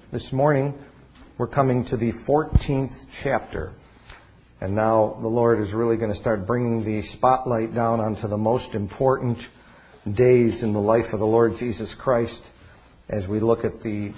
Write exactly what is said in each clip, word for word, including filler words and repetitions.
This morning, we're coming to the fourteenth chapter. And now the Lord is really going to start bringing the spotlight down onto the most important days in the life of the Lord Jesus Christ as we look at the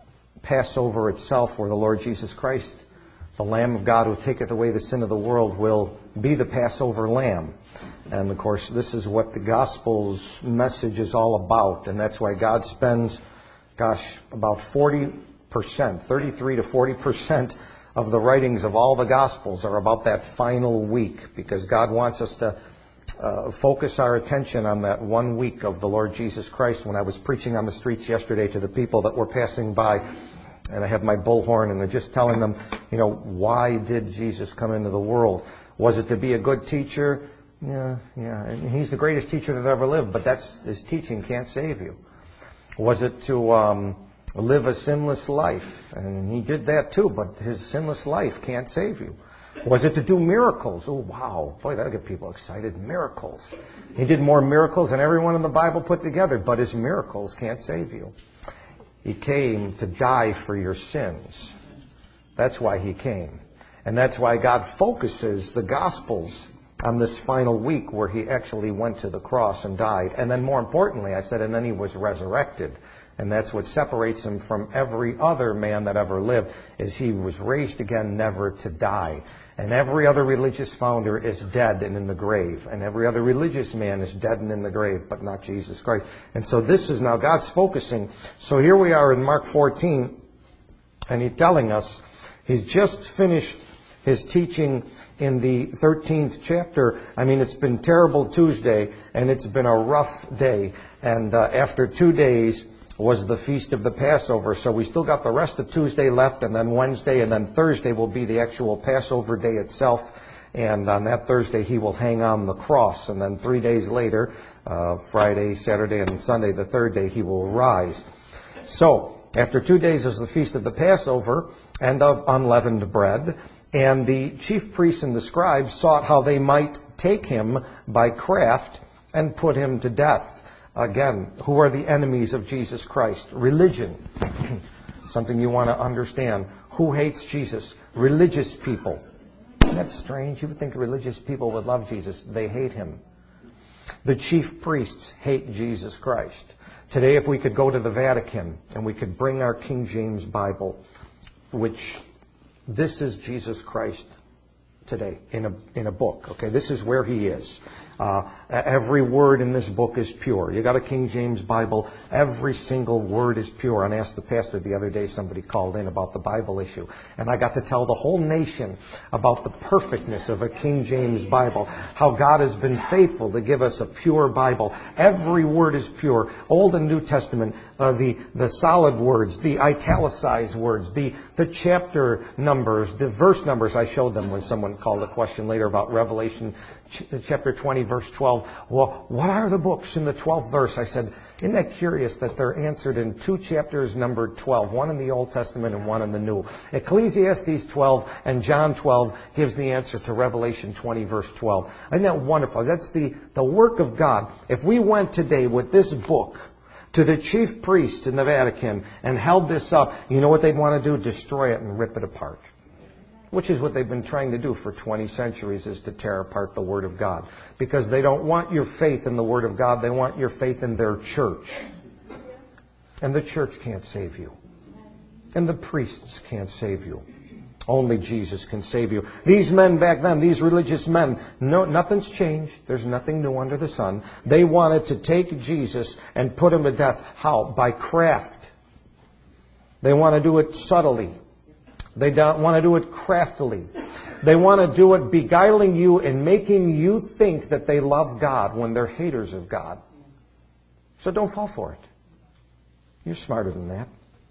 Passover itself, where the Lord Jesus Christ, the Lamb of God who taketh away the sin of the world, will be the Passover Lamb. And of course, this is what the Gospel's message is all about. And that's why God spends, gosh, about forty percent, thirty-three to forty percent of the writings of all the Gospels are about that final week, because God wants us to uh, focus our attention on that one week of the Lord Jesus Christ. When I was preaching on the streets yesterday to the people that were passing by, and I have my bullhorn, and I'm just telling them, you know, why did Jesus come into the world? Was it to be a good teacher? Yeah, yeah. And he's the greatest teacher that ever lived, but that's his teaching can't save you. Was it to um, live a sinless life? And he did that too, but his sinless life can't save you. Was it to do miracles? Oh, wow. Boy, that'll get people excited. Miracles. He did more miracles than everyone in the Bible put together, but his miracles can't save you. He came to die for your sins. That's why he came. And that's why God focuses the Gospels on this final week where he actually went to the cross and died. And then more importantly, I said, and then he was resurrected. And that's what separates him from every other man that ever lived, is he was raised again never to die. And every other religious founder is dead and in the grave. And every other religious man is dead and in the grave, but not Jesus Christ. And so this is now God's focusing. So here we are in Mark fourteen, and he's telling us, he's just finished his teaching in the thirteenth chapter. I mean, it's been terrible Tuesday, and it's been a rough day. And uh, after two days was the feast of the Passover. So we still got the rest of Tuesday left, and then Wednesday, and then Thursday will be the actual Passover day itself. And on that Thursday, he will hang on the cross. And then three days later, uh, Friday, Saturday, and Sunday, the third day, he will rise. So after two days is the feast of the Passover and of unleavened bread. And the chief priests and the scribes sought how they might take him by craft and put him to death. Again, who are the enemies of Jesus Christ? Religion. Something you want to understand. Who hates Jesus? Religious people. That's strange. You would think religious people would love Jesus. They hate him. The chief priests hate Jesus Christ. Today, if we could go to the Vatican and we could bring our King James Bible, which this is Jesus Christ today in a in a book. Okay, this is where he is. Uh, every word in this book is pure. You got a King James Bible, every single word is pure. And I asked the pastor the other day, somebody called in about the Bible issue, and I got to tell the whole nation about the perfectness of a King James Bible, how God has been faithful to give us a pure Bible. Every word is pure. Old and New Testament, uh, the, the solid words, the italicized words, the, the chapter numbers, the verse numbers. I showed them when someone called a question later about Revelation ch- chapter twenty, verse twelve. Well, what are the books in the twelfth verse? I said, isn't that curious that they're answered in two chapters numbered twelve, one in the Old Testament and one in the New. Ecclesiastes twelve and John twelve gives the answer to Revelation twenty, verse twelve. Isn't that wonderful? That's the, the work of God. If we went today with this book to the chief priests in the Vatican and held this up, you know what they'd want to do? Destroy it and rip it apart. Which is what they've been trying to do for twenty centuries, is to tear apart the Word of God. Because they don't want your faith in the Word of God. They want your faith in their church. And the church can't save you. And the priests can't save you. Only Jesus can save you. These men back then, these religious men, no, nothing's changed. There's nothing new under the sun. They wanted to take Jesus and put him to death. How? By craft. They want to do it subtly. They don't want to do it craftily. They want to do it beguiling you and making you think that they love God when they're haters of God. So don't fall for it. You're smarter than that.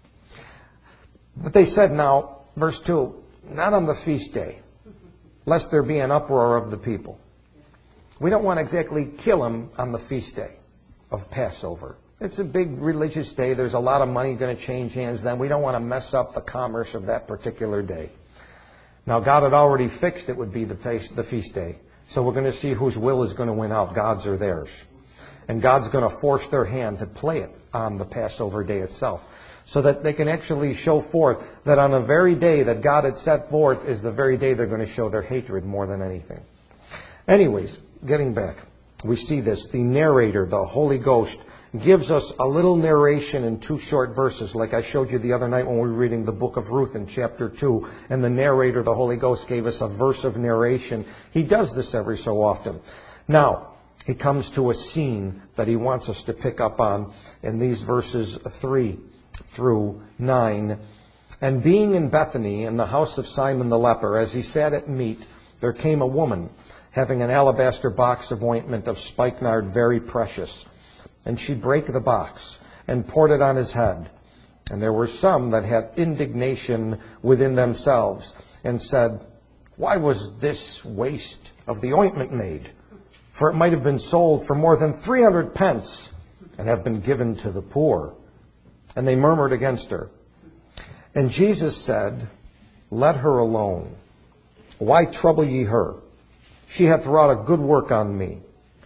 But they said now, verse two, not on the feast day, lest there be an uproar of the people. We don't want to exactly kill him on the feast day of Passover. It's a big religious day. There's a lot of money going to change hands then. We don't want to mess up the commerce of that particular day. Now, God had already fixed it would be the feast, the feast day. So we're going to see whose will is going to win out, God's or theirs. And God's going to force their hand to play it on the Passover day itself. so that they can actually show forth that on the very day that God had set forth is the very day they're going to show their hatred more than anything. Anyways, getting back, we see this. The narrator, the Holy Ghost, gives us a little narration in two short verses, like I showed you the other night when we were reading the book of Ruth in chapter two, and the narrator, the Holy Ghost, gave us a verse of narration. He does this every so often. Now, he comes to a scene that he wants us to pick up on in these verses three through nine. And being in Bethany, in the house of Simon the leper, as he sat at meat, there came a woman, having an alabaster box of ointment of spikenard very precious. And she brake the box, and poured it on his head. And there were some that had indignation within themselves, and said, Why was this waste of the ointment made? For it might have been sold for more than three hundred pence, and have been given to the poor. And they murmured against her. And Jesus said, Let her alone. Why trouble ye her? She hath wrought a good work on me.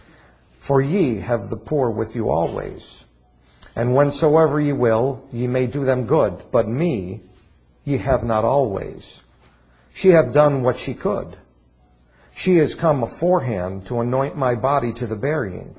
For ye have the poor with you always. And whensoever ye will, ye may do them good. But me ye have not always. She hath done what she could. She is come aforehand to anoint my body to the burying.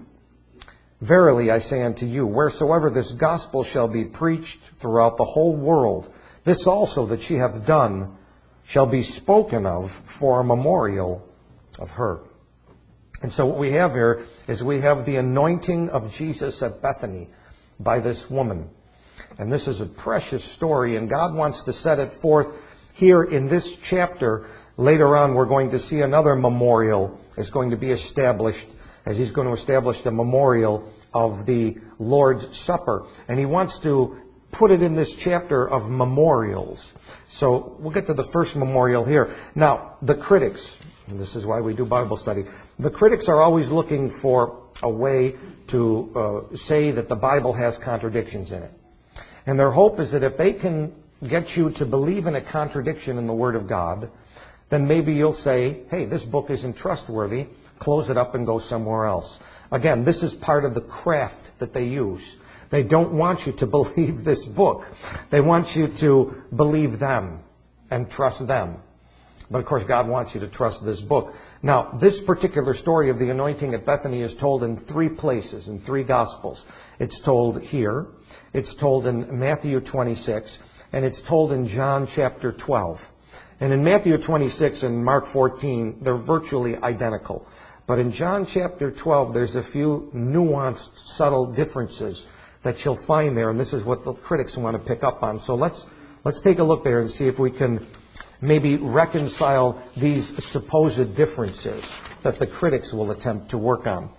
Verily I say unto you, wheresoever this gospel shall be preached throughout the whole world, this also that she hath done shall be spoken of for a memorial of her. And so what we have here is we have the anointing of Jesus at Bethany by this woman. And this is a precious story, and God wants to set it forth here in this chapter. Later on, we're going to see another memorial is going to be established, as he's going to establish the memorial of the Lord's Supper. And he wants to put it in this chapter of memorials. So we'll get to the first memorial here. Now, the critics, and this is why we do Bible study, the critics are always looking for a way to uh, say that the Bible has contradictions in it. And their hope is that if they can get you to believe in a contradiction in the Word of God, then maybe you'll say, hey, this book isn't trustworthy, close it up and go somewhere else. Again, this is part of the craft that they use. They don't want you to believe this book. They want you to believe them and trust them. But of course, God wants you to trust this book. Now, this particular story of the anointing at Bethany is told in three places, in three Gospels. It's told here, it's told in Matthew twenty-six, and it's told in John chapter twelve. And in Matthew twenty-six and Mark fourteen, they're virtually identical. But in John chapter twelve, there's a few nuanced, subtle differences that you'll find there, and this is what the critics want to pick up on. So let's let's take a look there and see if we can maybe reconcile these supposed differences that the critics will attempt to work on.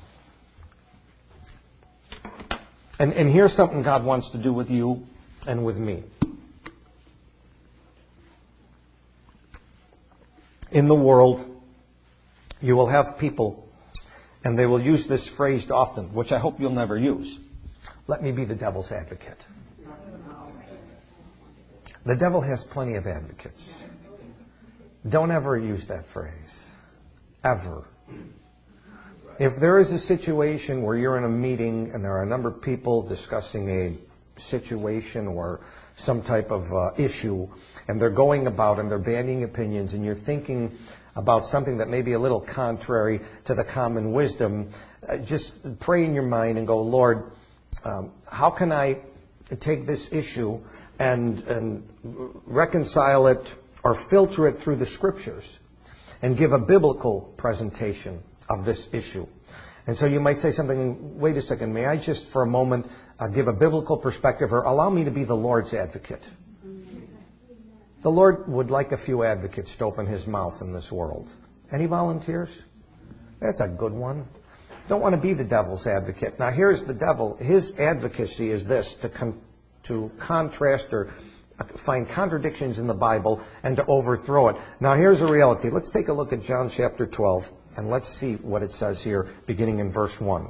And, and here's something God wants to do with you and with me. In the world, you will have people, and they will use this phrase often, which I hope you'll never use. Let me be the devil's advocate. The devil has plenty of advocates. Don't ever use that phrase. Ever. If there is a situation where you're in a meeting and there are a number of people discussing a situation or some type of uh, issue, and they're going about and they're bandying opinions, and you're thinking about something that may be a little contrary to the common wisdom, uh, just pray in your mind and go, Lord, um, how can I take this issue and, and reconcile it or filter it through the Scriptures and give a biblical presentation of this issue? And so you might say something, wait a second, may I just for a moment uh, give a biblical perspective, or allow me to be the Lord's advocate? The Lord would like a few advocates to open His mouth in this world. Any volunteers? That's a good one. Don't want to be the devil's advocate. Now here's the devil. His advocacy is this, to con- to contrast or find contradictions in the Bible and to overthrow it. Now here's the reality. Let's take a look at John chapter twelve and let's see what it says here beginning in verse one.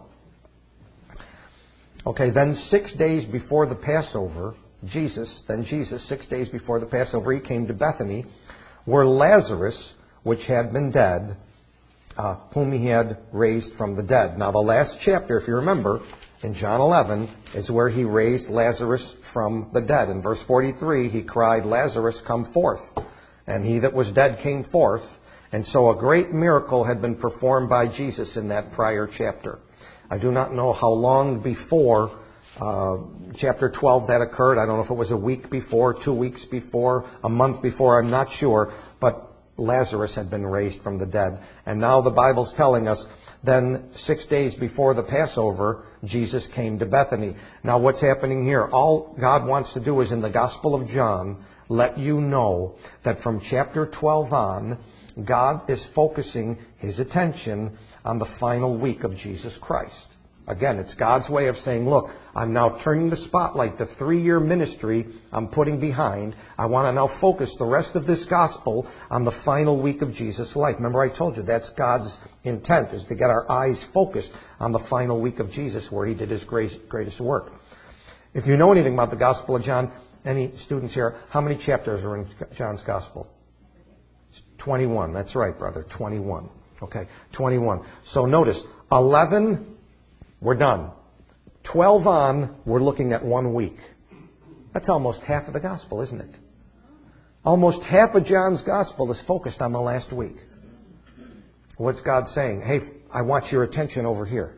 Okay, then six days before the Passover, Jesus, then Jesus, six days before the Passover, He came to Bethany, where Lazarus, which had been dead, uh, whom He had raised from the dead. Now the last chapter, if you remember, in John eleven is where he raised Lazarus from the dead. In verse forty-three, he cried, "Lazarus, come forth." And he that was dead came forth. And so a great miracle had been performed by Jesus in that prior chapter. I do not know how long before uh, chapter twelve that occurred. I don't know if it was a week before, two weeks before, a month before. I'm not sure. But Lazarus had been raised from the dead. And now the Bible's telling us, then six days before the Passover, Jesus came to Bethany. Now what's happening here? All God wants to do is in the Gospel of John let you know that from chapter twelve on, God is focusing His attention on the final week of Jesus Christ. Again, it's God's way of saying, look, I'm now turning the spotlight, the three-year ministry I'm putting behind. I want to now focus the rest of this gospel on the final week of Jesus' life. Remember I told you that's God's intent, is to get our eyes focused on the final week of Jesus where He did His greatest work. If you know anything about the Gospel of John, any students here, how many chapters are in John's Gospel? twenty-one. That's right, brother. twenty-one. Okay, twenty-one. So notice, eleven, we're done. twelve on, we're looking at one week. That's almost half of the Gospel, isn't it? Almost half of John's Gospel is focused on the last week. What's God saying? Hey, I want your attention over here.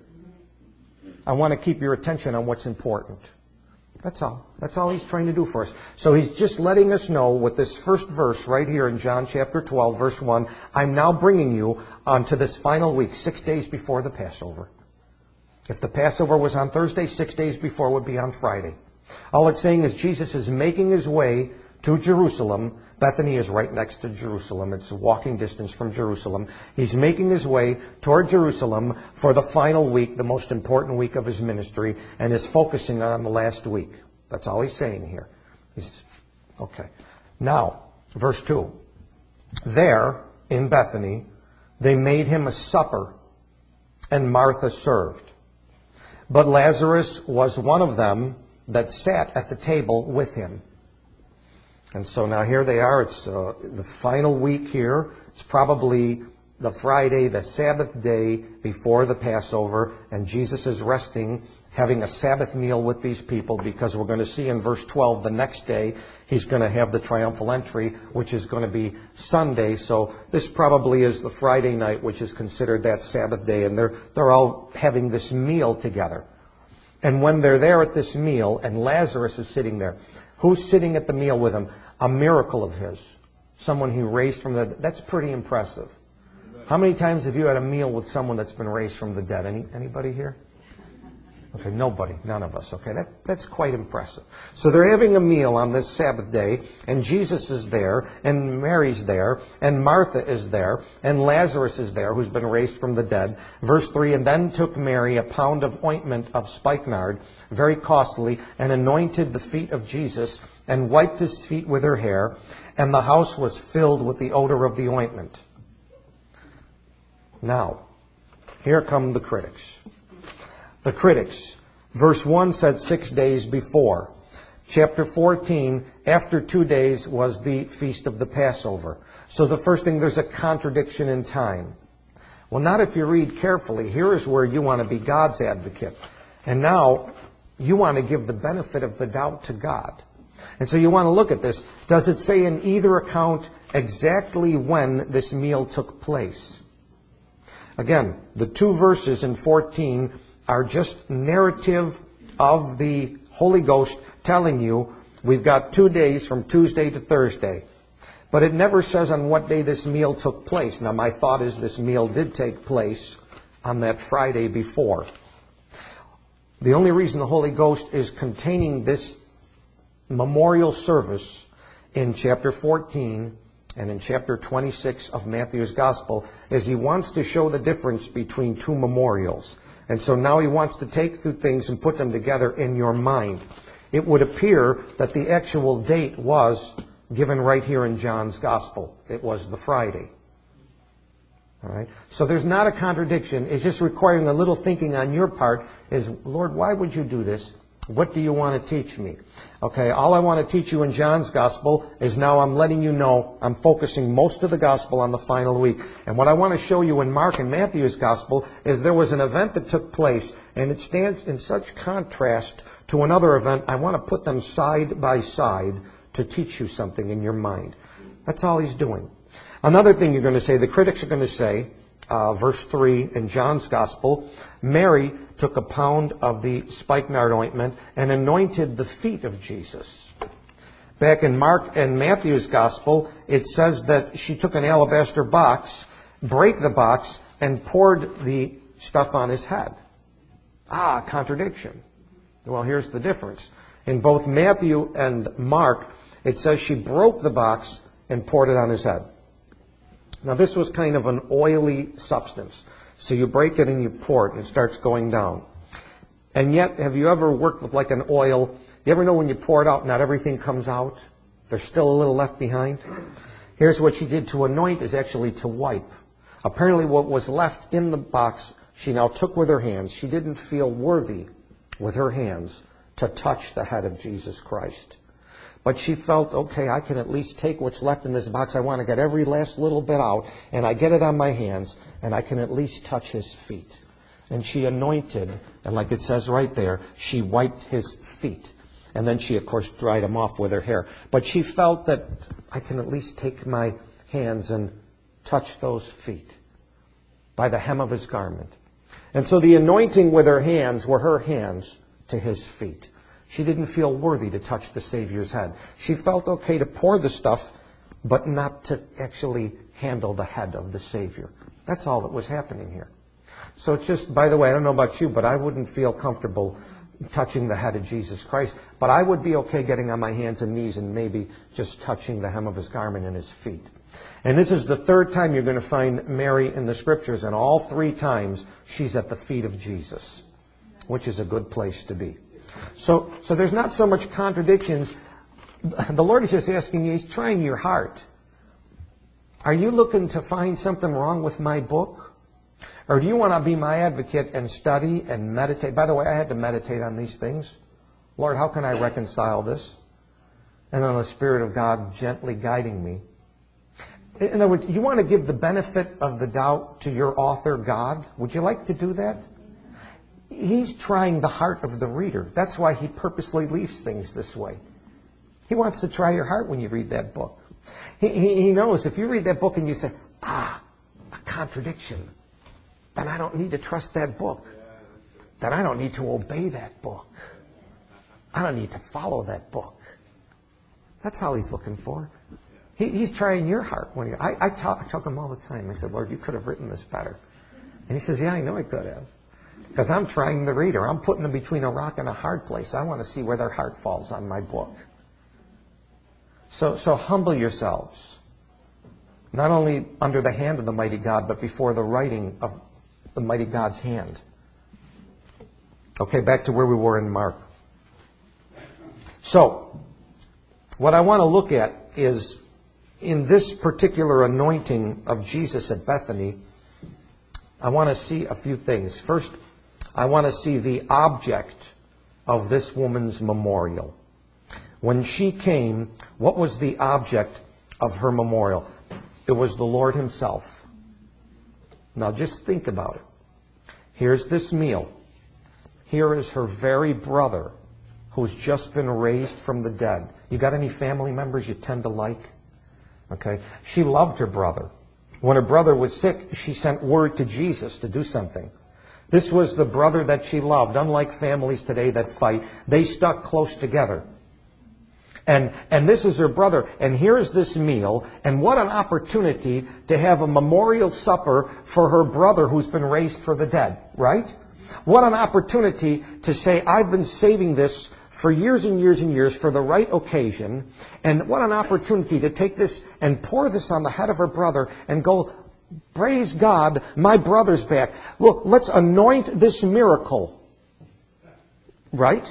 I want to keep your attention on what's important. That's all. That's all He's trying to do for us. So He's just letting us know with this first verse right here in John chapter twelve, verse one, I'm now bringing you onto this final week, six days before the Passover. If the Passover was on Thursday, six days before would be on Friday. All it's saying is Jesus is making His way to Jerusalem. Bethany is right next to Jerusalem. It's a walking distance from Jerusalem. He's making His way toward Jerusalem for the final week, the most important week of His ministry, and is focusing on the last week. That's all He's saying here. He's, okay. Now, verse two. There, in Bethany, they made Him a supper, and Martha served. But Lazarus was one of them that sat at the table with Him. And so now here they are. It's uh, the final week here. It's probably the Friday, the Sabbath day before the Passover. And Jesus is resting, having a Sabbath meal with these people, because we're going to see in verse twelve the next day He's going to have the triumphal entry, which is going to be Sunday. So this probably is the Friday night, which is considered that Sabbath day. And they're, they're all having this meal together. And when they're there at this meal, and Lazarus is sitting there, who's sitting at the meal with Him? A miracle of His. Someone He raised from the dead. That's pretty impressive. How many times have you had a meal with someone that's been raised from the dead? Any, anybody here? Okay, nobody. None of us. Okay, that, that's quite impressive. So they're having a meal on this Sabbath day, and Jesus is there, and Mary's there, and Martha is there, and Lazarus is there, who's been raised from the dead. Verse three, and then took Mary a pound of ointment of spikenard, very costly, and anointed the feet of Jesus, and wiped His feet with her hair, and the house was filled with the odor of the ointment. Now, here come the critics. The critics. Verse one said six days before. Chapter fourteen, after two days was the feast of the Passover. So the first thing, there's a contradiction in time. Well, not if you read carefully. Here is where you want to be God's advocate. And now, you want to give the benefit of the doubt to God. And so you want to look at this. Does it say in either account exactly when this meal took place? Again, the two verses in fourteen are just narrative of the Holy Ghost telling you we've got two days from Tuesday to Thursday. But it never says on what day this meal took place. Now, my thought is this meal did take place on that Friday before. The only reason the Holy Ghost is containing this memorial service in chapter fourteen and in chapter twenty-six of Matthew's Gospel is He wants to show the difference between two memorials. And so now He wants to take through things and put them together in your mind. It would appear that the actual date was given right here in John's Gospel. It was the Friday. All right? So there's not a contradiction. It's just requiring a little thinking on your part is, Lord, why would you do this? What do you want to teach me? Okay, all I want to teach you in John's Gospel is now I'm letting you know I'm focusing most of the Gospel on the final week. And what I want to show you in Mark and Matthew's Gospel is there was an event that took place, and it stands in such contrast to another event. I want to put them side by side to teach you something in your mind. That's all he's doing. Another thing you're going to say, the critics are going to say, uh, verse three in John's Gospel, Mary took a pound of the spikenard ointment and anointed the feet of Jesus. Back in Mark and Matthew's Gospel, it says that she took an alabaster box, break the box, and poured the stuff on his head. Ah, contradiction. Well, here's the difference. In both Matthew and Mark, it says she broke the box and poured it on his head. Now, this was kind of an oily substance. So you break it and you pour it and it starts going down. And yet, have you ever worked with like an oil? You ever know when you pour it out, not everything comes out? There's still a little left behind. Here's what she did to anoint is actually to wipe. Apparently what was left in the box, she now took with her hands. She didn't feel worthy with her hands to touch the head of Jesus Christ. But she felt, okay, I can at least take what's left in this box. I want to get every last little bit out, and I get it on my hands, and I can at least touch his feet. And she anointed, and like it says right there, she wiped his feet. And then she, of course, dried them off with her hair. But she felt that I can at least take my hands and touch those feet by the hem of his garment. And so the anointing with her hands were her hands to his feet. She didn't feel worthy to touch the Savior's head. She felt okay to pour the stuff, but not to actually handle the head of the Savior. That's all that was happening here. So it's just, by the way, I don't know about you, but I wouldn't feel comfortable touching the head of Jesus Christ. But I would be okay getting on my hands and knees and maybe just touching the hem of his garment and his feet. And this is the third time you're going to find Mary in the Scriptures, and all three times she's at the feet of Jesus, which is a good place to be. So, so there's not so much contradictions. The Lord is just asking you, he's trying your heart. Are you looking to find something wrong with my book? Or do you want to be my advocate and study and meditate? By the way, I had to meditate on these things. Lord, how can I reconcile this? And then the Spirit of God gently guiding me. In other words, you want to give the benefit of the doubt to your author, God? Would you like to do that? He's trying the heart of the reader. That's why he purposely leaves things this way. He wants to try your heart when you read that book. He, he, he knows if you read that book and you say, ah, a contradiction, then I don't need to trust that book. Then I don't need to obey that book. I don't need to follow that book. That's all he's looking for. He, he's trying your heart. When he, I, I, talk, I talk to him all the time. I said, Lord, you could have written this better. And he says, yeah, I know I could have. Because I'm trying the reader. I'm putting them between a rock and a hard place. I want to see where their heart falls on my book. So, so humble yourselves. Not only under the hand of the mighty God, but before the writing of the mighty God's hand. Okay, back to where we were in Mark. So, what I want to look at is, in this particular anointing of Jesus at Bethany, I want to see a few things. First, I want to see the object of this woman's memorial. When she came, what was the object of her memorial? It was the Lord himself. Now just think about it. Here's this meal. Here is her very brother who's just been raised from the dead. You got any family members you tend to like? Okay. She loved her brother. When her brother was sick, she sent word to Jesus to do something. This was the brother that she loved. Unlike families today that fight, they stuck close together. And, and this is her brother. And here's this meal. And what an opportunity to have a memorial supper for her brother who's been raised from the dead, right? What an opportunity to say, I've been saving this for years and years and years for the right occasion. And what an opportunity to take this and pour this on the head of her brother and go, praise God, my brother's back. Look, let's anoint this miracle. Right?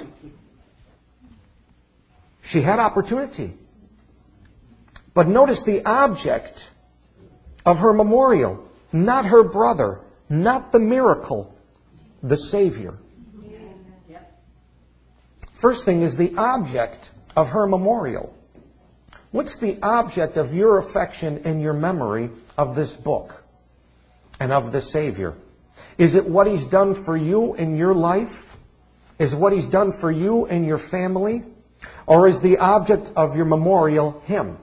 She had opportunity. But notice the object of her memorial. Not her brother. Not the miracle. The Savior. First thing is the object of her memorial. What's the object of your affection and your memory of this book and of the Savior? Is it what He's done for you in your life? Is it what He's done for you and your family? Or is the object of your memorial Him?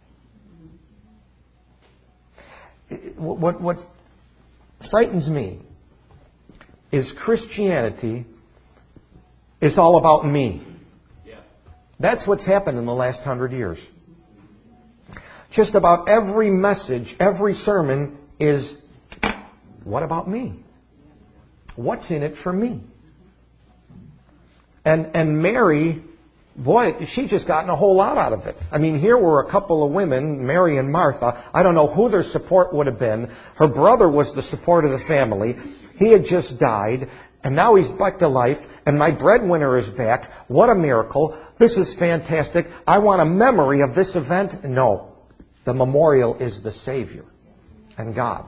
What, what frightens me is Christianity is all about me. Yeah. That's what's happened in the last hundred years. Just about every message, every sermon is, what about me? What's in it for me? And and Mary, boy, she just gotten a whole lot out of it. I mean, here were a couple of women, Mary and Martha. I don't know who their support would have been. Her brother was the support of the family. He had just died, and now he's back to life, and my breadwinner is back. What a miracle. This is fantastic. I want a memory of this event. No. The memorial is the Savior and God.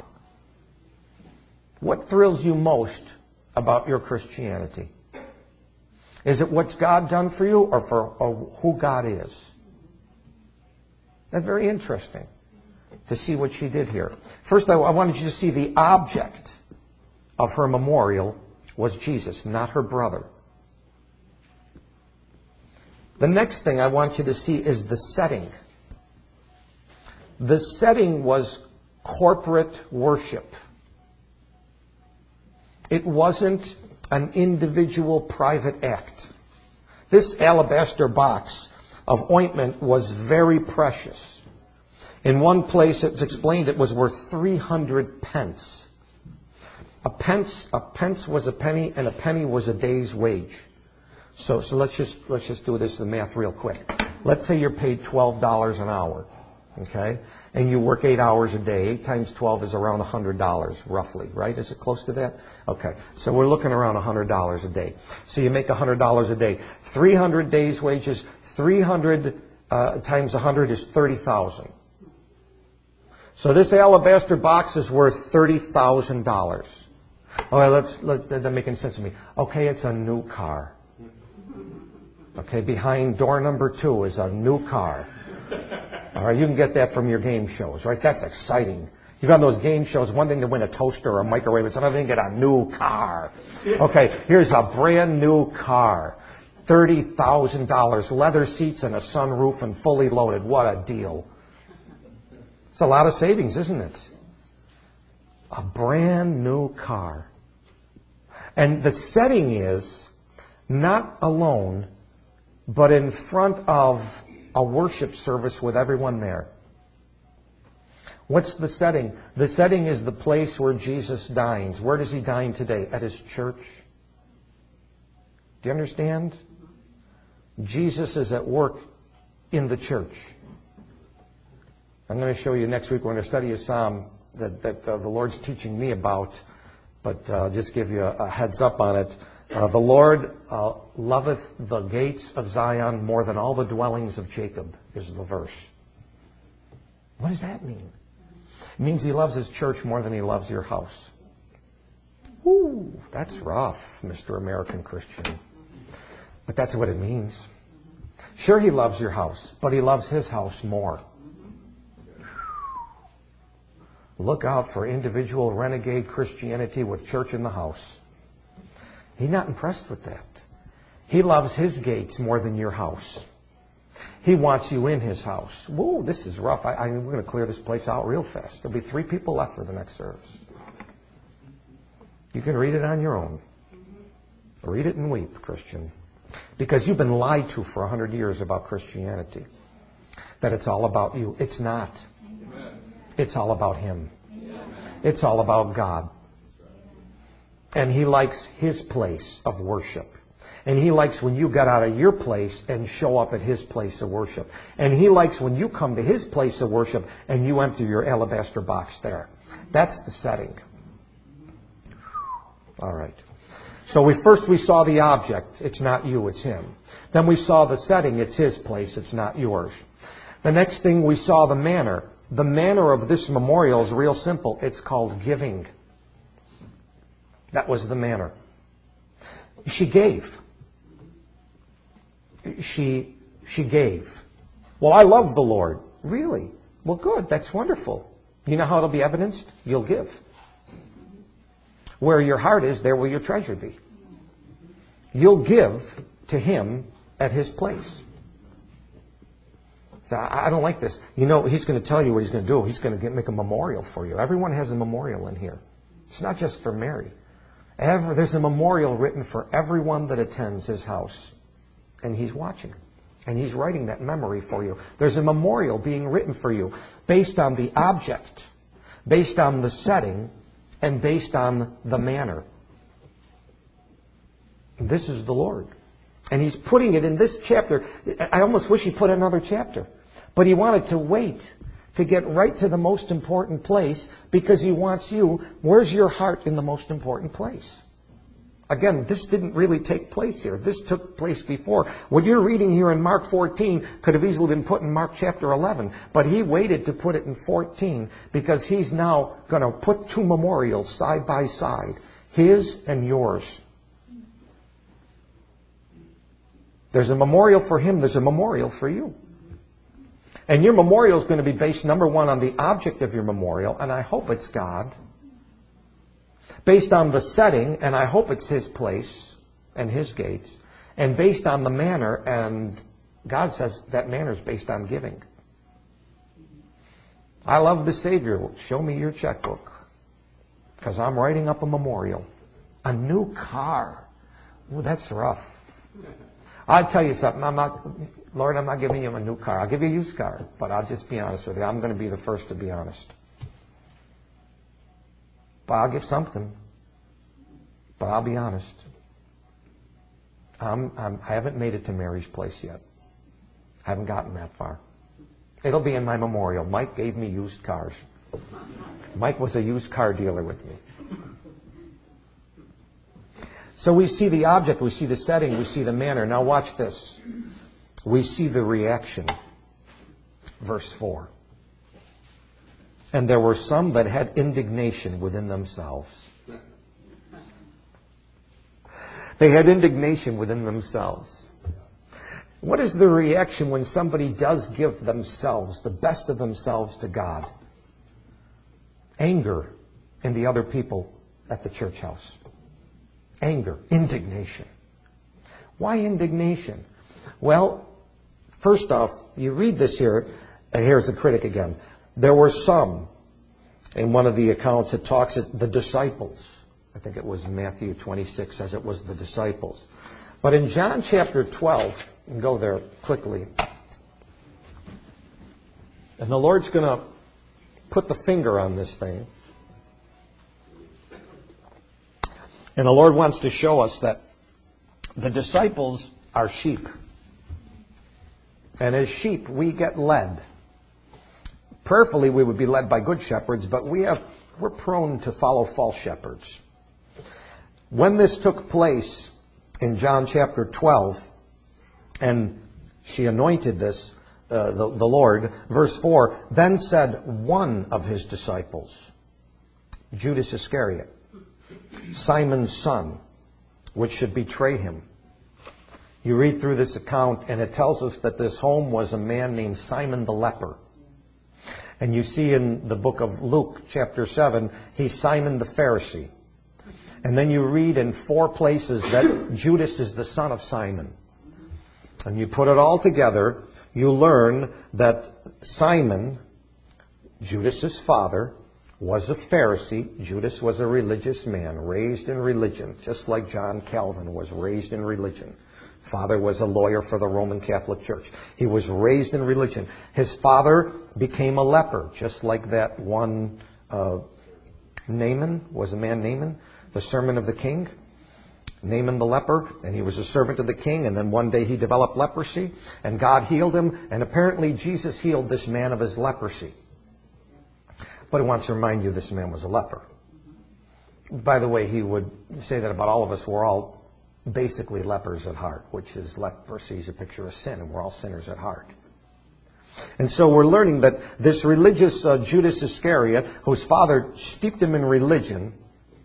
What thrills you most about your Christianity? Is it what's God done for you or for or who God is? That's very interesting to see what she did here. First, I, I wanted you to see the object of her memorial was Jesus, not her brother. The next thing I want you to see is the setting. The setting was corporate worship. It wasn't an individual private act. This alabaster box of ointment was very precious. In one place it's explained it was worth three hundred pence. A pence, a pence was a penny, and a penny was a day's wage. So, so let's just let's just do this the math real quick. Let's say you're paid twelve dollars an hour. Okay? And you work eight hours a day. Eight times twelve is around one hundred dollars, roughly, right? Is it close to that? Okay. So we're looking around one hundred dollars a day. So you make one hundred dollars a day. three hundred days' wages, three hundred uh, times one hundred is thirty thousand. So this alabaster box is worth thirty thousand dollars. All right, let's, let's, that's making sense to me. Okay, it's a new car. Okay, behind door number two is a new car. All right, you can get that from your game shows, right? That's exciting. You've got those game shows, one thing to win a toaster or a microwave, it's another thing to get a new car. Okay, here's a brand new car. thirty thousand dollars, leather seats and a sunroof and fully loaded. What a deal. It's a lot of savings, isn't it? A brand new car. And the setting is not alone, but in front of a worship service with everyone there. What's the setting? The setting is the place where Jesus dines. Where does He dine today? At His church. Do you understand? Jesus is at work in the church. I'm going to show you next week. We're going to study a psalm that, that uh, the Lord's teaching me about, but uh, just give you a, a heads up on it. Uh, the Lord uh, loveth the gates of Zion more than all the dwellings of Jacob, is the verse. What does that mean? It means He loves His church more than He loves your house. Ooh, that's rough, Mister American Christian. But that's what it means. Sure, He loves your house, but He loves His house more. Look out for individual renegade Christianity with church in the house. He's not impressed with that. He loves His gates more than your house. He wants you in His house. Whoa, this is rough. I, I, we're going to clear this place out real fast. There'll be three people left for the next service. You can read it on your own. Read it and weep, Christian. Because you've been lied to for a hundred years about Christianity. That it's all about you. It's not. It's all about Him. It's all about God. And He likes His place of worship. And He likes when you get out of your place and show up at His place of worship. And He likes when you come to His place of worship and you empty your alabaster box there. That's the setting. All right. So we first we saw the object. It's not you, it's Him. Then we saw the setting. It's His place. It's not yours. The next thing we saw the manner. The manner of this memorial is real simple. It's called giving. That was the manner. She gave. she, she gave. Well, I love the Lord. Really? Well, good. That's wonderful. You know how it'll be evidenced? You'll give. Where your heart is, there will your treasure be. You'll give to Him at His place. So I, I don't like this. You know, He's going to tell you what He's going to do. He's going to get, make a memorial for you. Everyone has a memorial in here. It's not just for Mary. Ever, there's a memorial written for everyone that attends His house. And He's watching. And He's writing that memory for you. There's a memorial being written for you based on the object, based on the setting, and based on the manner. This is the Lord. And He's putting it in this chapter. I almost wish He put another chapter. But He wanted to wait to get right to the most important place because He wants you. Where's your heart in the most important place? Again, this didn't really take place here. This took place before. What you're reading here in Mark fourteen could have easily been put in Mark chapter eleven. But He waited to put it in fourteen because He's now going to put two memorials side by side. His and yours. There's a memorial for Him. There's a memorial for you. And your memorial is going to be based, number one, on the object of your memorial. And I hope it's God. Based on the setting, and I hope it's His place and His gates, and based on the manner, and God says that manner is based on giving. I love the Savior. Show me your checkbook, because I'm writing up a memorial. A new car. Ooh, that's rough. I'll tell you something. I'm not, Lord, I'm not giving you a new car. I'll give you a used car, but I'll just be honest with you. I'm going to be the first to be honest. But I'll give something. But I'll be honest. I'm, I'm, I haven't made it to Mary's place yet. I haven't gotten that far. It'll be in my memorial. Mike gave me used cars. Mike was a used car dealer with me. So we see the object, we see the setting, we see the manner. Now watch this. We see the reaction. Verse four. And there were some that had indignation within themselves. They had indignation within themselves. What is the reaction when somebody does give themselves, the best of themselves to God? Anger in the other people at the church house. Anger, indignation. Why indignation? Well, first off, you read this here, and here's the critic again. There were some, in one of the accounts it talks, the disciples. I think it was Matthew twenty-six says it was the disciples. But in John chapter twelve, you can go there quickly. And the Lord's going to put the finger on this thing. And the Lord wants to show us that the disciples are sheep. And as sheep, we get led. Prayerfully, we would be led by good shepherds, but we have, we're prone to follow false shepherds. When this took place in John chapter twelve, and she anointed this, uh, the, the Lord, verse four, then said one of His disciples, Judas Iscariot, Simon's son, which should betray Him. You read through this account, and it tells us that this home was a man named Simon the leper. And you see in the book of Luke, chapter seven, he's Simon the Pharisee. And then you read in four places that Judas is the son of Simon. And you put it all together, you learn that Simon, Judas' father, was a Pharisee. Judas was a religious man, raised in religion, just like John Calvin was raised in religion. Father was a lawyer for the Roman Catholic Church. He was raised in religion. His father became a leper, just like that one uh, Naaman, was a man Naaman, the servant of the king. Naaman the leper, and he was a servant of the king, and then one day he developed leprosy, and God healed him, and apparently Jesus healed this man of his leprosy. But I want to remind you this man was a leper. By the way, he would say that about all of us. We're all basically lepers at heart, which is leprosy is a picture of sin, and we're all sinners at heart. And so we're learning that this religious uh, Judas Iscariot, whose father steeped him in religion,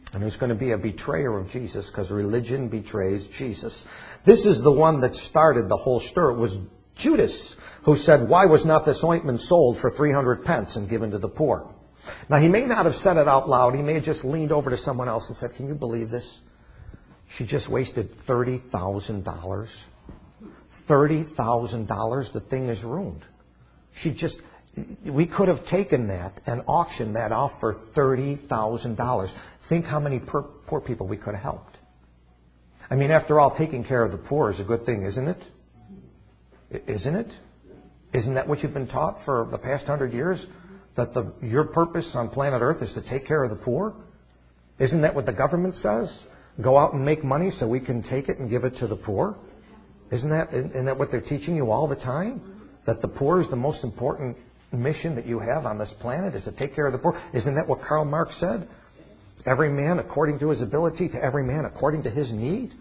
And there's going to be a betrayer of Jesus because religion betrays Jesus. This is the one that started the whole stir. It was Judas who said, why was not this ointment sold for three hundred pence and given to the poor? Now, he may not have said it out loud. He may have just leaned over to someone else and said, can you believe this? She just wasted thirty thousand dollars. thirty thousand dollars, the thing is ruined. She just, we could have taken that and auctioned that off for thirty thousand dollars. Think how many poor, poor people we could have helped. I mean, after all, taking care of the poor is a good thing, isn't it? Isn't it? Isn't that what you've been taught for the past hundred years? That the, your purpose on planet Earth is to take care of the poor? Isn't that what the government says? Go out and make money so we can take it and give it to the poor? Isn't that, isn't that what they're teaching you all the time? That the poor is the most important mission that you have on this planet, is to take care of the poor? Isn't that what Karl Marx said? Every man according to his ability, to every man according to his need?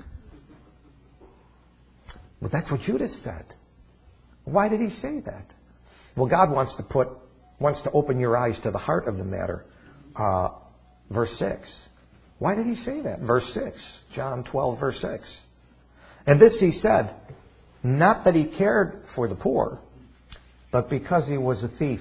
Well, that's what Judas said. Why did he say that? Well, God wants to put, wants to open your eyes to the heart of the matter. Uh, verse six. Why did he say that? Verse six. John twelve, verse six. And this he said, not that he cared for the poor, but because he was a thief.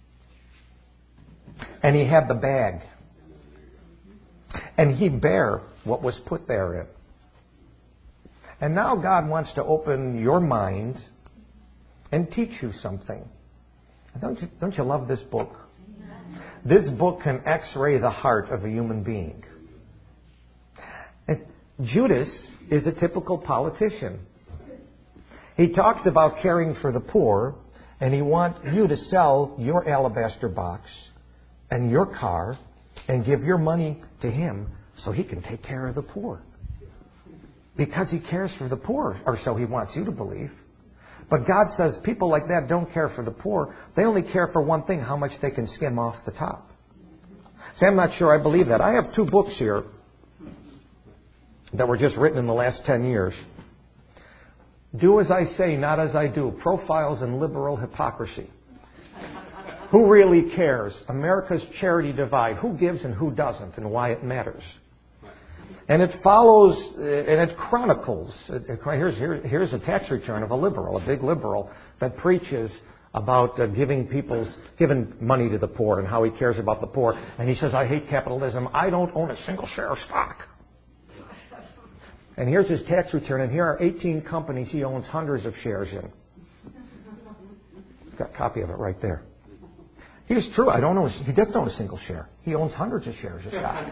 And he had the bag. And he bare what was put therein. And now God wants to open your mind and teach you something. Don't you, don't you love this book? This book can x-ray the heart of a human being. And Judas is a typical politician. He talks about caring for the poor, and he wants you to sell your alabaster box and your car and give your money to him so he can take care of the poor. Because he cares for the poor, or so he wants you to believe. But God says people like that don't care for the poor. They only care for one thing, how much they can skim off the top. See, I'm not sure I believe that. I have two books here that were just written in the last ten years. Do as I say, not as I do. Profiles in Liberal Hypocrisy. Who really cares? America's Charity Divide. Who gives and who doesn't, and why it matters. And it follows, and it chronicles. It, it, here's, here, here's a tax return of a liberal, a big liberal, that preaches about uh, giving people's, giving money to the poor and how he cares about the poor. And he says, I hate capitalism. I don't own a single share of stock. And here's his tax return, and here are eighteen companies he owns hundreds of shares in. Got a copy of it right there. He's true. I don't know. He doesn't own a single share. He owns hundreds of shares of stock.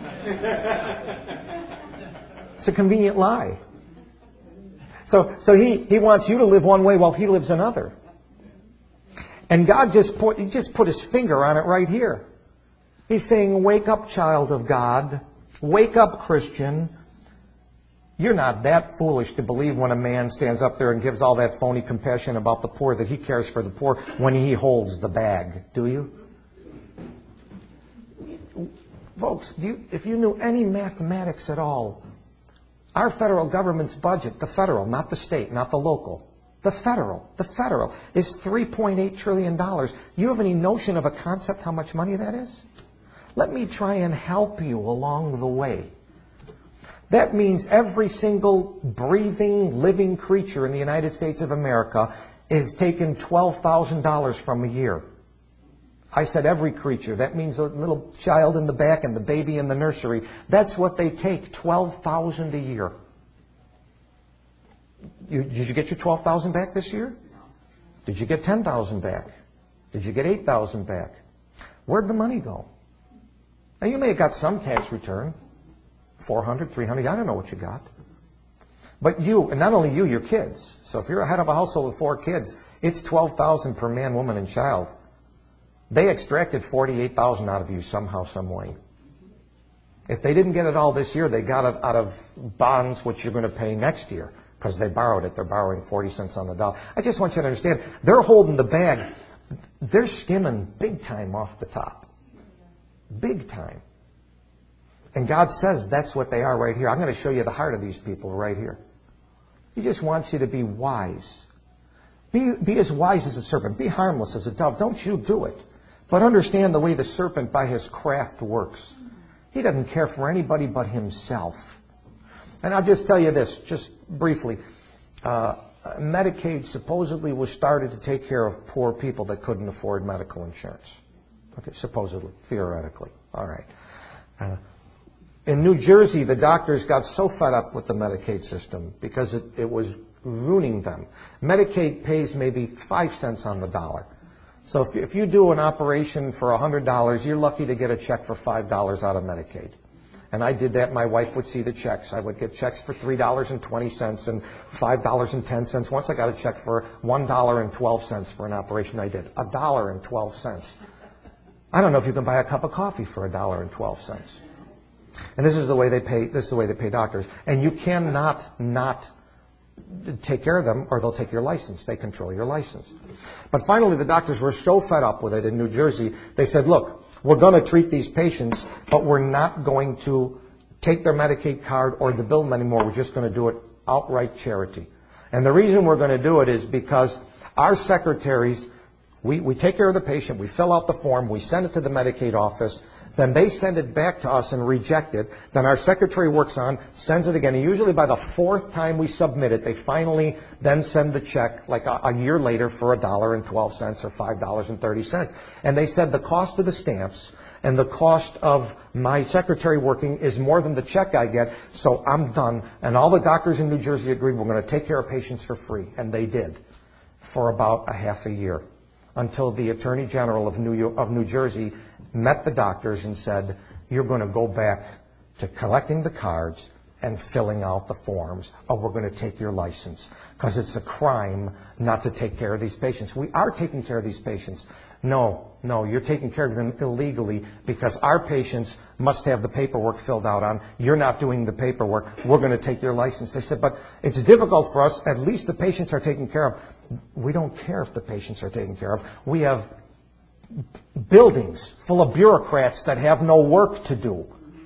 It's a convenient lie. So, so he, he wants you to live one way while he lives another. And God just put, he just put his finger on it right here. He's saying, wake up, child of God. Wake up, Christian. You're not that foolish to believe when a man stands up there and gives all that phony compassion about the poor that he cares for the poor when he holds the bag, do you? Folks, do you, if you knew any mathematics at all, our federal government's budget, the federal, not the state, not the local, the federal, the federal is three point eight trillion dollars. You have any notion of a concept how much money that is? Let me try and help you along the way. That means every single breathing, living creature in the United States of America is taken twelve thousand dollars from a year. I said every creature. That means a little child in the back and the baby in the nursery. That's what they take, twelve thousand dollars a year. You, did you get your twelve thousand dollars back this year? Did you get ten thousand dollars back? Did you get eight thousand dollars back? Where'd the money go? Now, you may have got some tax return. four hundred dollars, three hundred dollars, I don't know what you got. But you, and not only you, your kids. So if you're head of a household with four kids, it's twelve thousand dollars per man, woman, and child. They extracted forty-eight thousand dollars out of you somehow, some way. If they didn't get it all this year, they got it out of bonds, which you're going to pay next year, because they borrowed it. They're borrowing forty cents on the dollar. I just want you to understand, they're holding the bag. They're skimming big time off the top. Big time. And God says that's what they are right here. I'm going to show you the heart of these people right here. He just wants you to be wise. Be, be as wise as a serpent. Be harmless as a dove. Don't you do it. But understand the way the serpent by his craft works. He doesn't care for anybody but himself. And I'll just tell you this, just briefly. Uh, Medicaid supposedly was started to take care of poor people that couldn't afford medical insurance. Okay, supposedly, theoretically. All right. Uh, in New Jersey, the doctors got so fed up with the Medicaid system because it, it was ruining them. Medicaid pays maybe five cents on the dollar. So if, if you do an operation for one hundred dollars, you're lucky to get a check for five dollars out of Medicaid. And I did that. My wife would see the checks. I would get checks for three dollars and twenty cents and five dollars and ten cents. Once I got a check for one dollar and twelve cents for an operation I did. a dollar and twelve cents. I don't know if you can buy a cup of coffee for a dollar and twelve cents. And this is the way they pay, this is the way they pay doctors. And you cannot not take care of them or they'll take your license. They control your license. But finally, the doctors were so fed up with it in New Jersey, they said, look, we're going to treat these patients, but we're not going to take their Medicaid card or the bill anymore. We're just going to do it outright charity. And the reason we're going to do it is because our secretaries, we, we take care of the patient, we fill out the form, we send it to the Medicaid office, then they send it back to us and reject it. Then our secretary works on, sends it again. And usually by the fourth time we submit it, they finally then send the check like a, a year later for a dollar and twelve cents or five dollars and thirty cents. And they said the cost of the stamps and the cost of my secretary working is more than the check I get, so I'm done. And all the doctors in New Jersey agreed we're going to take care of patients for free. And they did for about a half a year until the Attorney General of New York, of New Jersey met the doctors and said, you're going to go back to collecting the cards and filling out the forms, or we're going to take your license. Because it's a crime not to take care of these patients. We are taking care of these patients. No, no, you're taking care of them illegally because our patients must have the paperwork filled out on. You're not doing the paperwork. We're going to take your license. They said, but it's difficult for us. At least the patients are taken care of. We don't care if the patients are taken care of. We have buildings full of bureaucrats that have no work to do.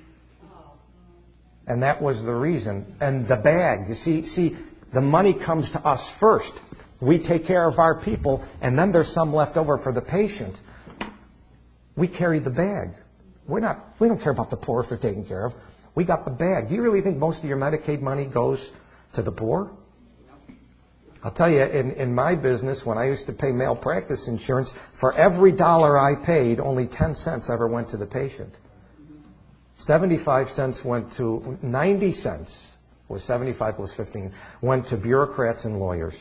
And that was the reason. And the bag, you see, see, the money comes to us first. We take care of our people, and then there's some left over for the patient. We carry the bag. We're not, we don't care about the poor if they're taken care of. We got the bag. Do you really think most of your Medicaid money goes to the poor? I'll tell you, in, in my business, when I used to pay malpractice insurance, for every dollar I paid, only ten cents ever went to the patient. seventy-five cents went to, ninety cents, was seventy-five plus fifteen, went to bureaucrats and lawyers.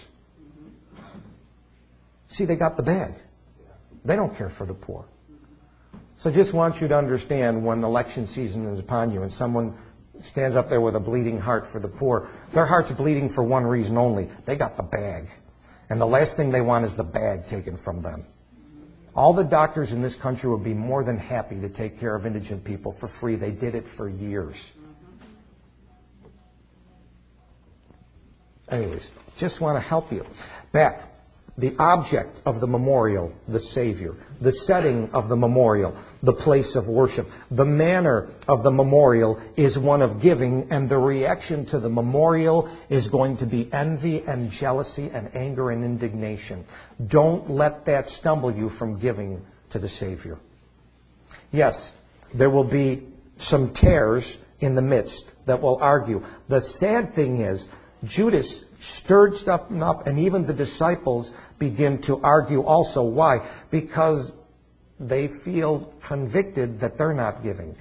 See, they got the bag. They don't care for the poor. So just want you to understand when election season is upon you and someone stands up there with a bleeding heart for the poor, their heart's bleeding for one reason only. They got the bag. And the last thing they want is the bag taken from them. All the doctors in this country would be more than happy to take care of indigent people for free. They did it for years. Anyways, just want to help you. Back. The object of the memorial, the Savior. The setting of the memorial, the place of worship. The manner of the memorial is one of giving, and the reaction to the memorial is going to be envy and jealousy and anger and indignation. Don't let that stumble you from giving to the Savior. Yes, there will be some tares in the midst that will argue. The sad thing is, Judas stirred stuff up, and even the disciples begin to argue also. Why? Because they feel convicted that they're not giving.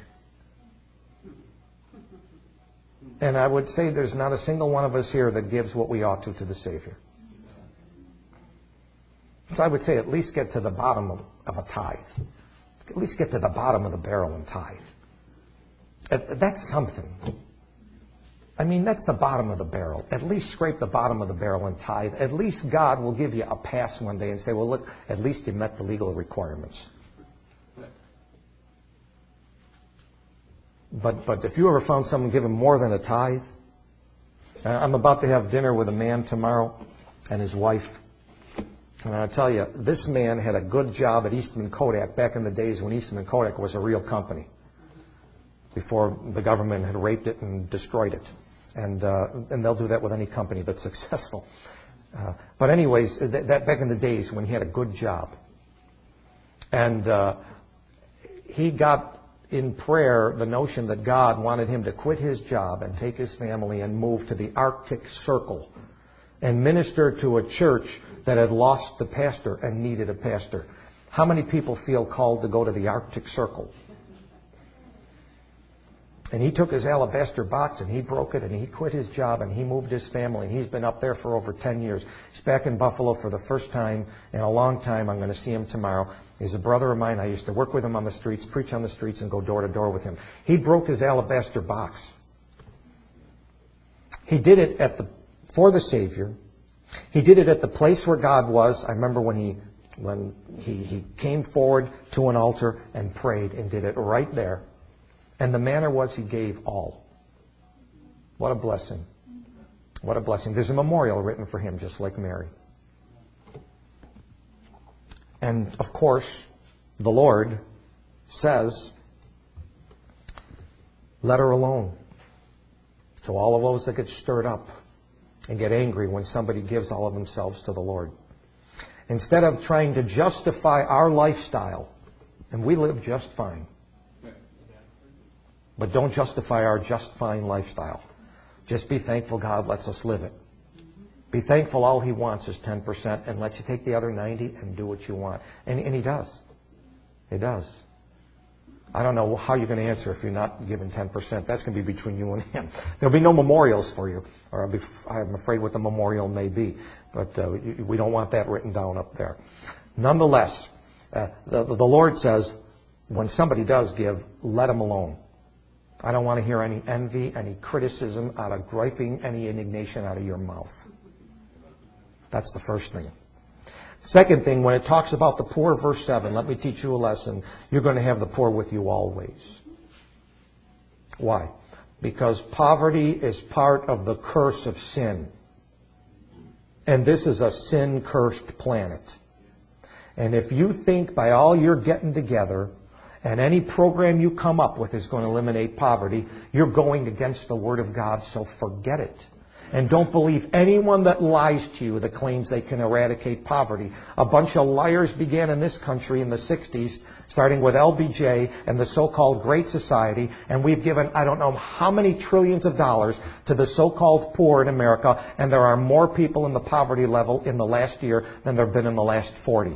And I would say there's not a single one of us here that gives what we ought to to the Savior. So I would say at least get to the bottom of, of a tithe. At least get to the bottom of the barrel and tithe. That's something. I mean, that's the bottom of the barrel. At least scrape the bottom of the barrel and tithe. At least God will give you a pass one day and say, well, look, at least you met the legal requirements. But but if you ever found someone giving more than a tithe, I'm about to have dinner with a man tomorrow and his wife. And I'll tell you, this man had a good job at Eastman Kodak back in the days when Eastman Kodak was a real company, before the government had raped it and destroyed it. And uh, and they'll do that with any company that's successful. Uh, but anyways, that, that back in the days when he had a good job. And uh, he got in prayer the notion that God wanted him to quit his job and take his family and move to the Arctic Circle and minister to a church that had lost the pastor and needed a pastor. How many people feel called to go to the Arctic Circle? And he took his alabaster box and he broke it and he quit his job and he moved his family. And he's been up there for over ten years. He's back in Buffalo for the first time in a long time. I'm going to see him tomorrow. He's a brother of mine. I used to work with him on the streets, preach on the streets, and go door to door with him. He broke his alabaster box. He did it at the for the Savior. He did it at the place where God was. I remember when he when he, he came forward to an altar and prayed and did it right there. And the manner was he gave all. What a blessing. What a blessing. There's a memorial written for him, just like Mary. And, of course, the Lord says, let her alone. To all of those that get stirred up and get angry when somebody gives all of themselves to the Lord. Instead of trying to justify our lifestyle, and we live just fine, but don't justify our just fine lifestyle. Just be thankful God lets us live it. Be thankful all He wants is ten percent and lets you take the other ninety and do what you want. And, and He does. He does. I don't know how you're going to answer if you're not given ten percent. That's going to be between you and Him. There'll be no memorials for you. Or I'll be, I'm afraid what the memorial may be. But uh, we don't want that written down up there. Nonetheless, uh, the, the Lord says, when somebody does give, let them alone. I don't want to hear any envy, any criticism out of griping, any indignation out of your mouth. That's the first thing. Second thing, when it talks about the poor, verse seven, let me teach you a lesson. You're going to have the poor with you always. Why? Because poverty is part of the curse of sin. And this is a sin-cursed planet. And if you think by all you're getting together and any program you come up with is going to eliminate poverty, you're going against the Word of God, so forget it. And don't believe anyone that lies to you that claims they can eradicate poverty. A bunch of liars began in this country in the sixties, starting with L B J and the so-called Great Society, and we've given I don't know how many trillions of dollars to the so-called poor in America, and there are more people in the poverty level in the last year than there have been in the last forty.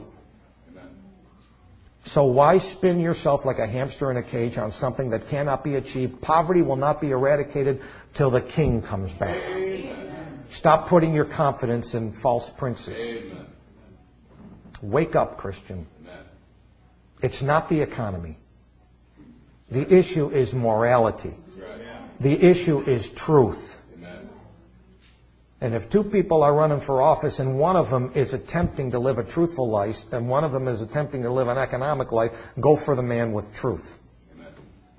So why spin yourself like a hamster in a cage on something that cannot be achieved? Poverty will not be eradicated till the King comes back. Amen. Stop putting your confidence in false princes. Amen. Wake up, Christian. Amen. It's not the economy. The issue is morality. Right. The issue is truth. And if two people are running for office and one of them is attempting to live a truthful life and one of them is attempting to live an economic life, go for the man with truth. Amen.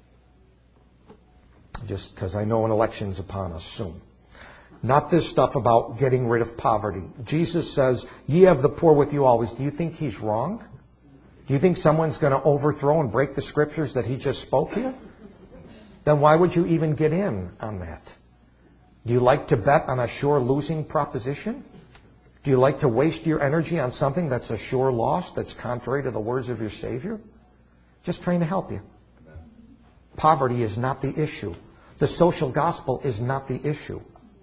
Just because I know an election's upon us soon. Not this stuff about getting rid of poverty. Jesus says, ye have the poor with you always. Do you think He's wrong? Do you think someone's going to overthrow and break the scriptures that He just spoke here? Then why would you even get in on that? Do you like to bet on a sure losing proposition? Do you like to waste your energy on something that's a sure loss, that's contrary to the words of your Savior? Just trying to help you. Poverty is not the issue. The social gospel is not the issue.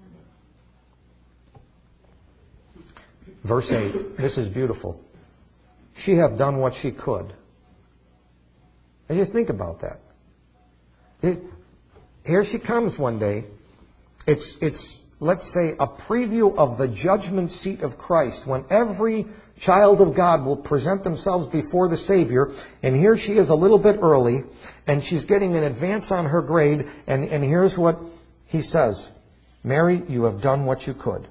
Verse eight. This is beautiful. She hath done what she could. And just think about that. It, here she comes one day. It's, it's, let's say, a preview of the judgment seat of Christ when every child of God will present themselves before the Savior. And here she is a little bit early, and she's getting an advance on her grade. And, and here's what He says. Mary, you have done what you could.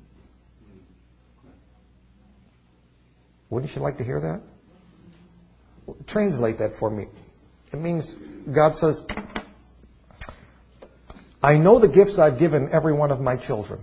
Wouldn't you like to hear that? Translate that for me. It means God says, I know the gifts I've given every one of my children.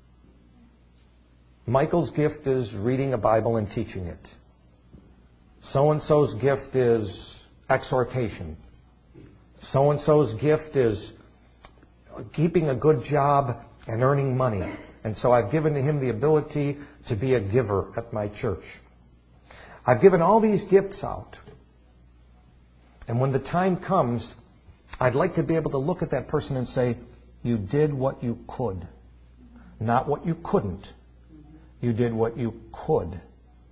Michael's gift is reading a Bible and teaching it. So-and-so's gift is exhortation. So-and-so's gift is keeping a good job and earning money. And so I've given to him the ability to be a giver at my church. I've given all these gifts out. And when the time comes, I'd like to be able to look at that person and say, you did what you could. Not what you couldn't. You did what you could.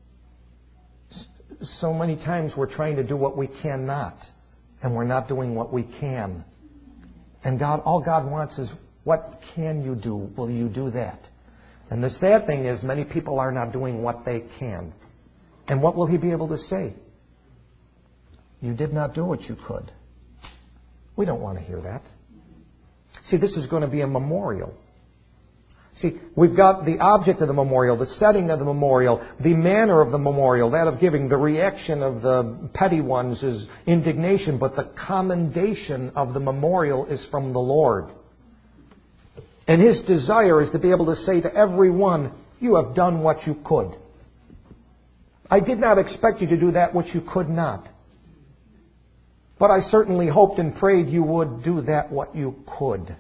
So many times we're trying to do what we cannot, and we're not doing what we can. And God, all God wants is, what can you do? Will you do that? And the sad thing is, many people are not doing what they can. And what will He be able to say? You did not do what you could. We don't want to hear that. See, this is going to be a memorial. See, we've got the object of the memorial, the setting of the memorial, the manner of the memorial, that of giving. The reaction of the petty ones is indignation, but the commendation of the memorial is from the Lord. And His desire is to be able to say to everyone, you have done what you could. I did not expect you to do that which you could not. But I certainly hoped and prayed you would do that what you could.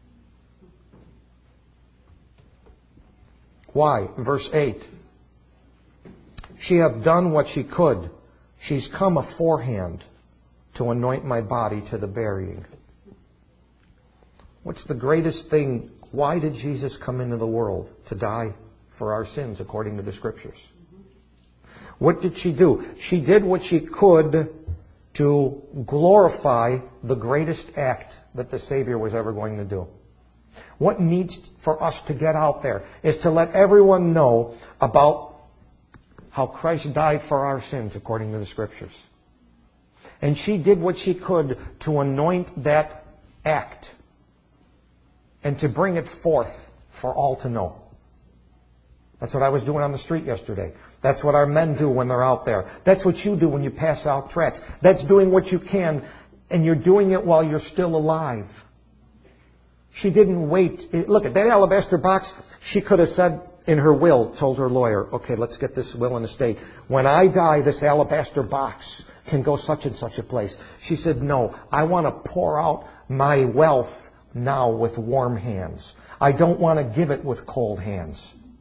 Why? Verse eight. She hath done what she could. She's come aforehand to anoint my body to the burying. What's the greatest thing? Why did Jesus come into the world? To die for our sins, according to the Scriptures. What did she do? She did what she could to glorify the greatest act that the Savior was ever going to do. What needs for us to get out there is to let everyone know about how Christ died for our sins, according to the Scriptures. And she did what she could to anoint that act and to bring it forth for all to know. That's what I was doing on the street yesterday. That's what our men do when they're out there. That's what you do when you pass out tracts. That's doing what you can, and you're doing it while you're still alive. She didn't wait. Look at that alabaster box. She could have said in her will, told her lawyer, okay, let's get this will and estate. When I die, this alabaster box can go such and such a place. She said, no, I want to pour out my wealth now with warm hands. I don't want to give it with cold hands.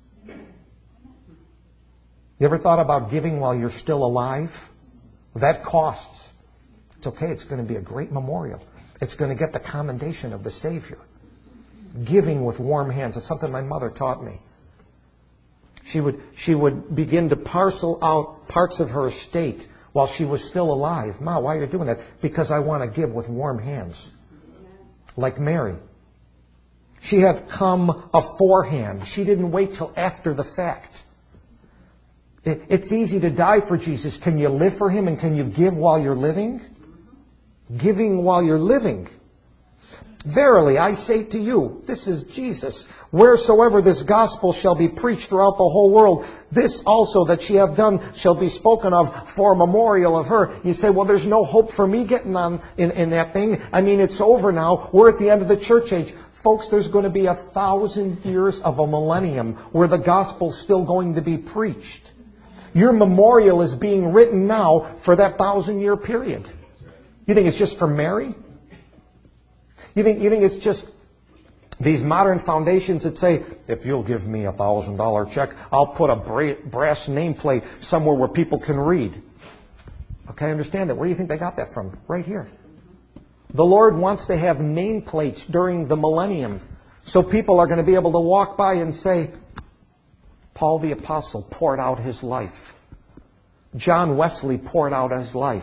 You ever thought about giving while you're still alive? That costs. It's okay. It's going to be a great memorial. It's going to get the commendation of the Savior. Giving with warm hands. It's something my mother taught me. She would, she would begin to parcel out parts of her estate while she was still alive. Ma, why are you doing that? Because I want to give with warm hands. Like Mary. She hath come aforehand. She didn't wait till after the fact. It's easy to die for Jesus. Can you live for Him and can you give while you're living? Giving while you're living. Verily, I say to you, this is Jesus, wheresoever this gospel shall be preached throughout the whole world, this also that she hath done shall be spoken of for a memorial of her. You say, well, there's no hope for me getting on in, in that thing. I mean, it's over now. We're at the end of the church age. Folks, there's going to be a thousand years of a millennium where the gospel's still going to be preached. Your memorial is being written now for that thousand-year period. You think it's just for Mary? You think you think it's just these modern foundations that say, if you'll give me a thousand dollar check, I'll put a bra- brass nameplate somewhere where people can read. Okay, I understand that. Where do you think they got that from? Right here. The Lord wants to have nameplates during the millennium, so people are going to be able to walk by and say, Paul the Apostle poured out his life. John Wesley poured out his life.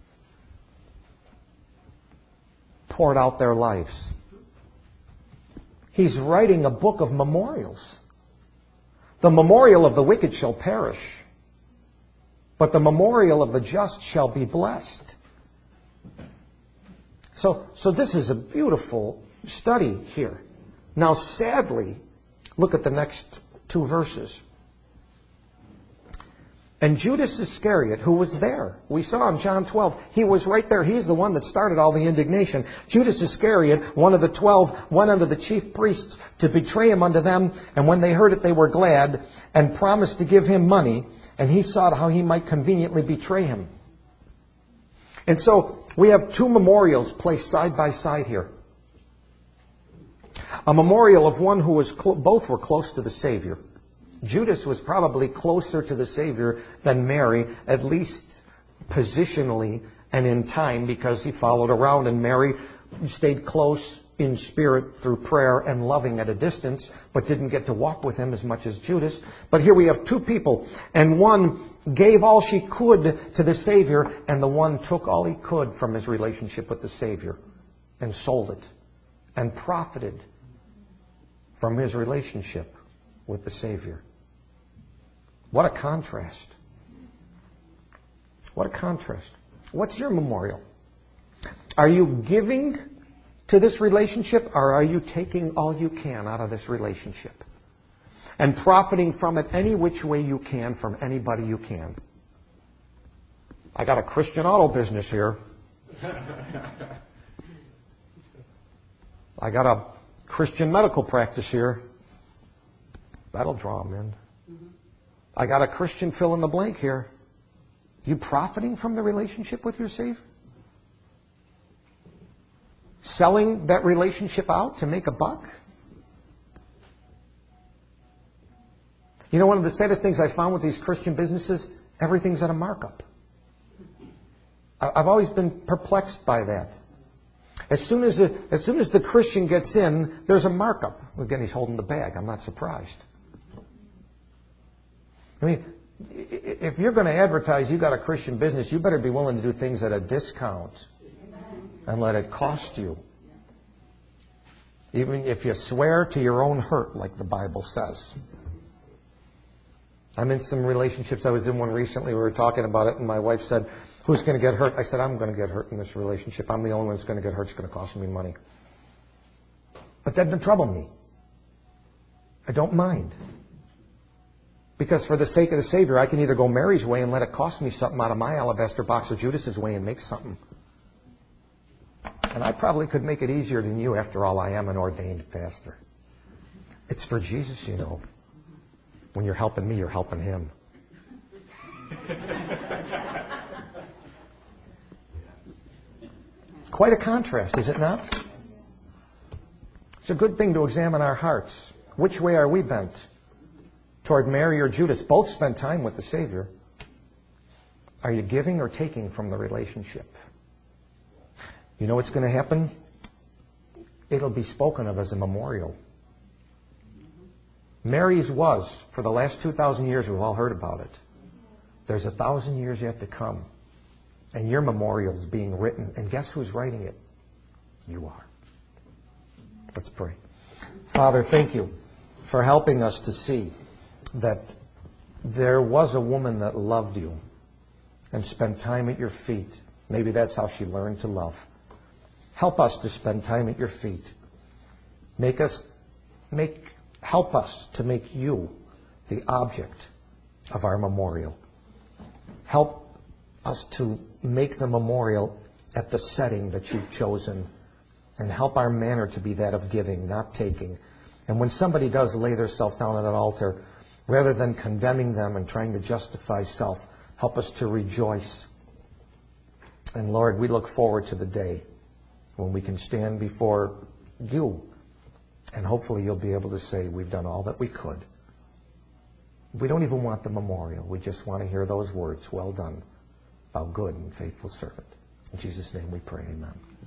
Poured out their lives. He's writing a book of memorials. The memorial of the wicked shall perish, but the memorial of the just shall be blessed. So, so this is a beautiful study here. Now, sadly, look at the next two verses. And Judas Iscariot, who was there, we saw in John twelve, he was right there. He's the one that started all the indignation. Judas Iscariot, one of the twelve, went unto the chief priests to betray him unto them. And when they heard it, they were glad and promised to give him money. And he sought how he might conveniently betray him. And so we have two memorials placed side by side here. A memorial of one who was, cl- both were close to the Savior. Judas was probably closer to the Savior than Mary, at least positionally and in time because he followed around, and Mary stayed close in spirit through prayer and loving at a distance, but didn't get to walk with him as much as Judas. But here we have two people, and one gave all she could to the Savior, and the one took all he could from his relationship with the Savior and sold it and profited from his relationship with the Savior. What a contrast. What a contrast. What's your memorial? Are you giving to this relationship, or are you taking all you can out of this relationship and profiting from it any which way you can from anybody you can? I got a Christian auto business here. I got a Christian medical practice here. That'll draw them in. I got a Christian fill in the blank here. You profiting from the relationship with your Savior? Selling that relationship out to make a buck? You know, one of the saddest things I found with these Christian businesses, everything's at a markup. I've always been perplexed by that. As soon as the, as soon as the Christian gets in, there's a markup. Again, he's holding the bag. I'm not surprised. I mean, if you're going to advertise you got a Christian business, you better be willing to do things at a discount and let it cost you. Even if you swear to your own hurt, like the Bible says. I'm in some relationships. I was in one recently. We were talking about it, and my wife said, who's going to get hurt? I said, I'm going to get hurt in this relationship. I'm the only one that's going to get hurt. It's going to cost me money. But that doesn't trouble me. I don't mind. Because for the sake of the Savior, I can either go Mary's way and let it cost me something out of my alabaster box, or Judas's way and make something. And I probably could make it easier than you. After all, I am an ordained pastor. It's for Jesus, you know. When you're helping me, you're helping him. Quite a contrast, is it not? It's a good thing to examine our hearts. Which way are we bent? Toward Mary or Judas? Both spent time with the Savior. Are you giving or taking from the relationship? You know what's going to happen? It'll be spoken of as a memorial. Mary's was, for the last two thousand years, we've all heard about it. There's a thousand years yet to come. And your memorial is being written. And guess who's writing it? You are. Let's pray. Father, thank you for helping us to see that there was a woman that loved you and spent time at your feet. Maybe that's how she learned to love. Help us to spend time at your feet. Make us, make, help us to make you the object of our memorial. Help us to make the memorial at the setting that you've chosen, and help our manner to be that of giving, not taking. And when somebody does lay their self down at an altar, rather than condemning them and trying to justify self, help us to rejoice. And Lord, we look forward to the day when we can stand before you, and hopefully you'll be able to say, we've done all that we could. We don't even want the memorial. We just want to hear those words, well done, thou good and faithful servant. In Jesus' name we pray, amen.